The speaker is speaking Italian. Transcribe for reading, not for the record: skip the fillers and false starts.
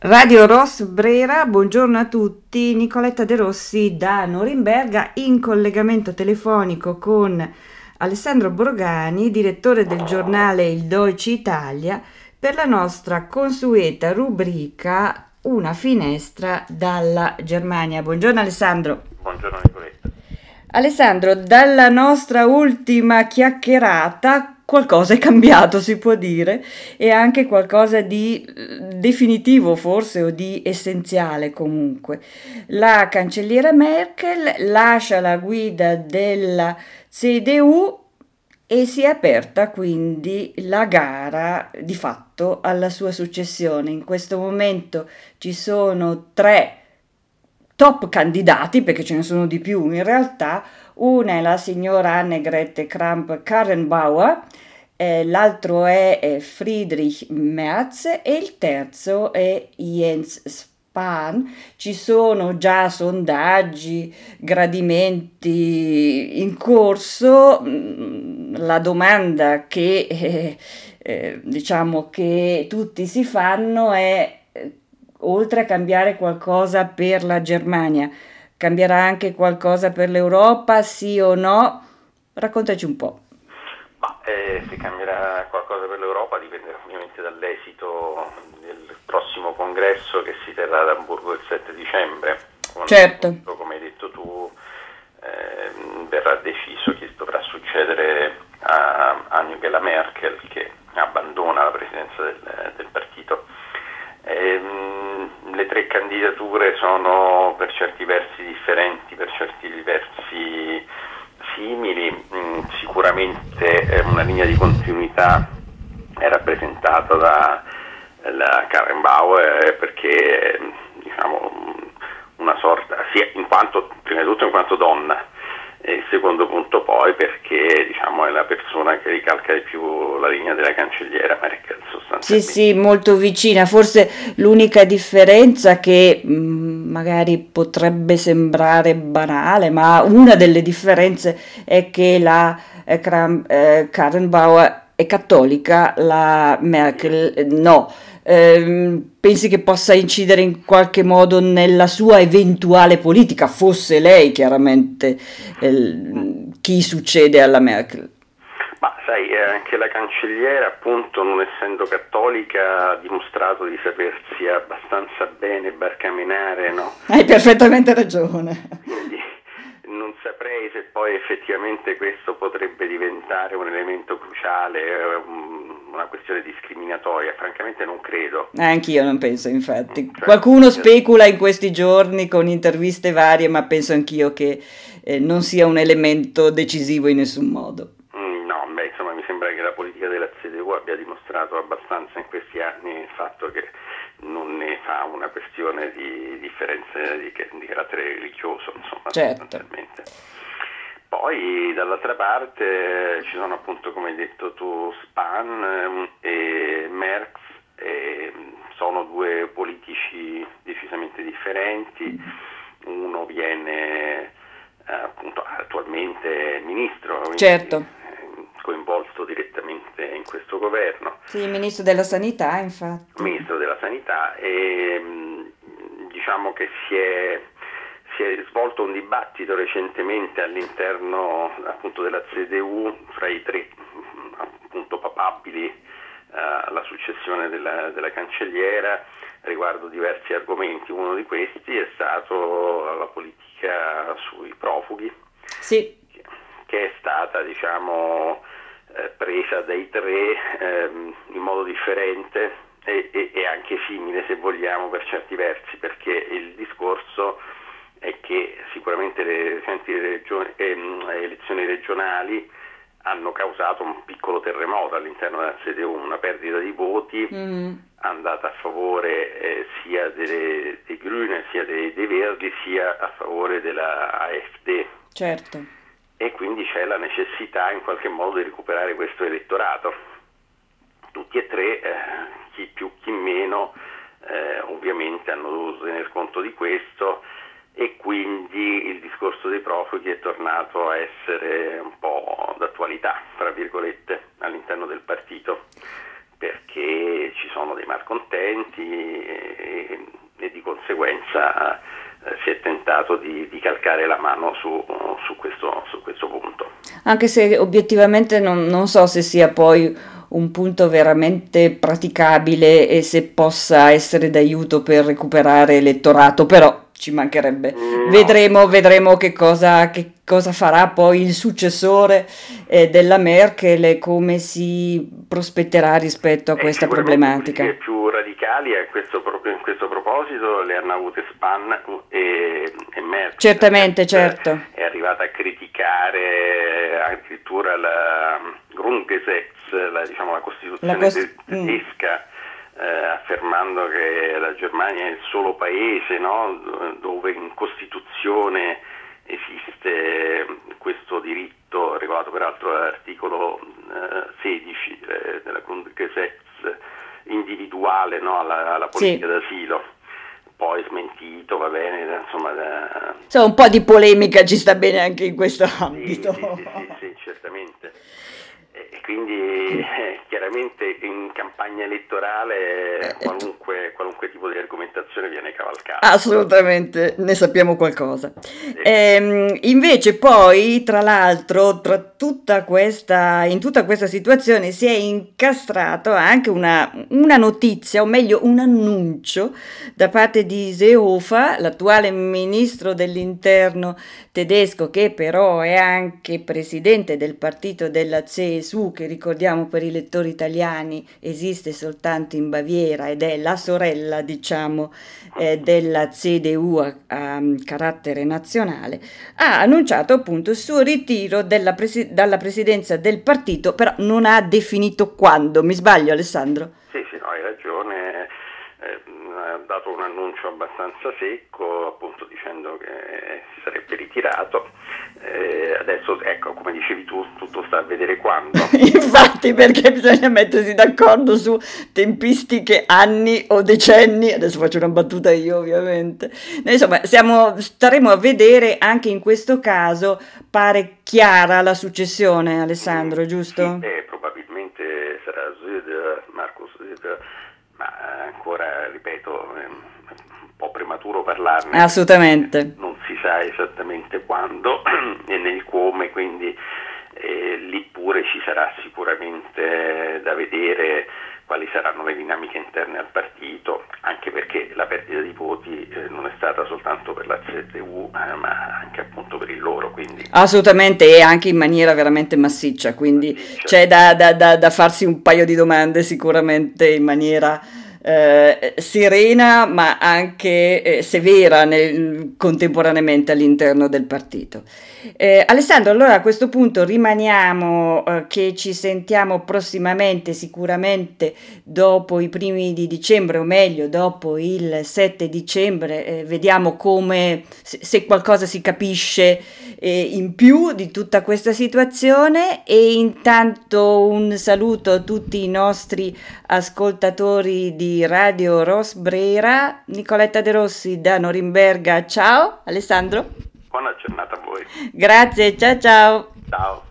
Radio Ross Brera, buongiorno a tutti. Nicoletta De Rossi da Norimberga in collegamento telefonico con Alessandro Borgani, direttore del giornale Il Deutsche Italia, per la nostra consueta rubrica Una finestra dalla Germania. Buongiorno Alessandro. Buongiorno Nicoletta. Alessandro, dalla nostra ultima chiacchierata qualcosa è cambiato, si può dire, e anche qualcosa di definitivo forse o di essenziale comunque. La cancelliera Merkel lascia la guida della CDU e si è aperta quindi la gara di fatto alla sua successione. In questo momento ci sono tre top candidati, perché ce ne sono di più in realtà. Una è la signora Annegret Kramp-Karrenbauer, l'altro è Friedrich Merz e il terzo è Jens Spahn. Ci sono già sondaggi, gradimenti in corso. La domanda che diciamo che tutti si fanno è oltre a cambiare qualcosa per la Germania, cambierà anche qualcosa per l'Europa, sì o no? Raccontaci un po'. Se cambierà qualcosa per l'Europa dipenderà ovviamente dall'esito del prossimo congresso che si terrà ad Amburgo il 7 dicembre, quando Certo. appunto, come hai detto tu, verrà deciso chi dovrà succedere a Angela Merkel, che abbandona la presidenza del partito. Le tre candidature sono per certi versi differenti, per certi versi simili. Sicuramente una linea di continuità è rappresentata dalla Karrenbauer, perché diciamo una sorta, sia in quanto, prima di tutto in quanto donna, e il secondo punto poi perché diciamo è la persona che ricalca di più la linea della cancelliera Merkel Sì, sostanzialmente. sì, molto vicina. Forse l'unica differenza che magari potrebbe sembrare banale, ma una delle differenze è che la Karen Bauer è cattolica, la Merkel no. Pensi che possa incidere in qualche modo nella sua eventuale politica, fosse lei chiaramente chi succede alla Merkel? Ma sai, anche la cancelliera, appunto, non essendo cattolica, ha dimostrato di sapersi abbastanza bene barcamenare, no? Hai perfettamente ragione. Quindi non saprei se poi effettivamente questo potrebbe diventare un elemento cruciale, una questione discriminatoria. Francamente non credo. Anch'io non penso, infatti. Cioè, Qualcuno specula in questi giorni con interviste varie, ma penso anch'io che non sia un elemento decisivo in nessun modo. No, insomma, mi sembra che la politica della CDU abbia dimostrato abbastanza in questi anni il fatto che non ne fa una questione di differenze di carattere religioso, insomma, Certo. sostanzialmente. Poi dall'altra parte ci sono appunto, come hai detto tu, Spahn e Merz, e sono due politici decisamente differenti. Uno viene appunto attualmente ministro, quindi Certo. coinvolto direttamente in questo governo, Sì, il ministro della sanità, infatti. ministro della sanità, e diciamo che si è svolto un dibattito recentemente all'interno appunto della CDU fra i tre appunto papabili alla successione della cancelliera riguardo diversi argomenti. Uno di questi è stato la politica sui profughi, Sì, che è stata diciamo presa dai tre in modo differente e anche simile, se vogliamo, per certi versi, perché il discorso è che sicuramente le recenti elezioni regionali hanno causato un piccolo terremoto all'interno della CDU, una perdita di voti andata a favore sia dei Grüne, sia dei Verdi, sia a favore della AfD. certo. E quindi c'è la necessità in qualche modo di recuperare questo elettorato. Tutti e tre, chi più chi meno, ovviamente hanno dovuto tener conto di questo, e quindi il discorso dei profughi è tornato a essere un po' d'attualità, tra virgolette, all'interno del partito, perché ci sono dei malcontenti e di conseguenza si è tentato di calcare la mano su questo punto. Anche se obiettivamente non so se sia poi un punto veramente praticabile e se possa essere d'aiuto per recuperare elettorato, però ci mancherebbe. No. Vedremo che cosa farà poi il successore della Merkel e come si prospetterà rispetto a questa Sicuramente problematica. politiche più radicali proprio in questo proposito le hanno avute Spahn e Merkel. Certamente, certo. È arrivata a criticare addirittura la Grundgesetz, diciamo, la Costituzione tedesca, affermando che la Germania è il solo paese, no, dove in Costituzione esiste questo diritto, regolato peraltro dall'articolo 16 della Grundgesetz, individuale, no, alla politica d'asilo. Poi smentito, va bene, insomma. Insomma, un po' di polemica ci sta bene anche in questo ambito. Sì, certamente. E quindi chiaramente in campagna elettorale qualunque tipo di argomentazione viene cavalcata. Assolutamente, ne sappiamo qualcosa. Invece poi, tra l'altro, in tutta questa situazione si è incastrato anche una notizia, o meglio un annuncio da parte di Seehofer, l'attuale ministro dell'interno tedesco, che però è anche presidente del partito della CSU, che ricordiamo per i lettori italiani esiste soltanto in Baviera ed è la sorella, diciamo, della CDU a carattere nazionale, ha annunciato appunto il suo ritiro dalla presidenza del partito, però non ha definito quando. Mi sbaglio, Alessandro? Sì, no, hai ragione. Ha dato un annuncio abbastanza secco, appunto dicendo che si sarebbe ritirato. Adesso, ecco, come dicevi tu, tutto sta a vedere quando. Infatti, perché bisogna mettersi d'accordo su tempistiche, anni o decenni. Adesso faccio una battuta io, ovviamente. Insomma, staremo a vedere. Anche in questo caso pare chiara la successione, Alessandro, giusto? Sì, probabilmente sarà Markus Söder, ma ancora, ripeto, è un po' prematuro parlarne. Assolutamente. Non si sa esattamente quando e nel come, quindi lì pure ci sarà sicuramente da vedere quali saranno le dinamiche interne al partito, anche perché la perdita di voti non è stata soltanto per la CDU, ma anche appunto per il loro. Quindi. Assolutamente, e anche in maniera veramente massiccia, quindi c'è da farsi un paio di domande sicuramente in maniera serena, ma anche severa contemporaneamente all'interno del partito. Alessandro, allora a questo punto rimaniamo che ci sentiamo prossimamente, sicuramente dopo i primi di dicembre, o meglio dopo il 7 dicembre, vediamo se qualcosa si capisce in più di tutta questa situazione. E intanto un saluto a tutti i nostri ascoltatori di Radio Rosbrera. Nicoletta De Rossi da Norimberga, ciao. Alessandro? Buona giornata a voi. Grazie, ciao ciao. Ciao.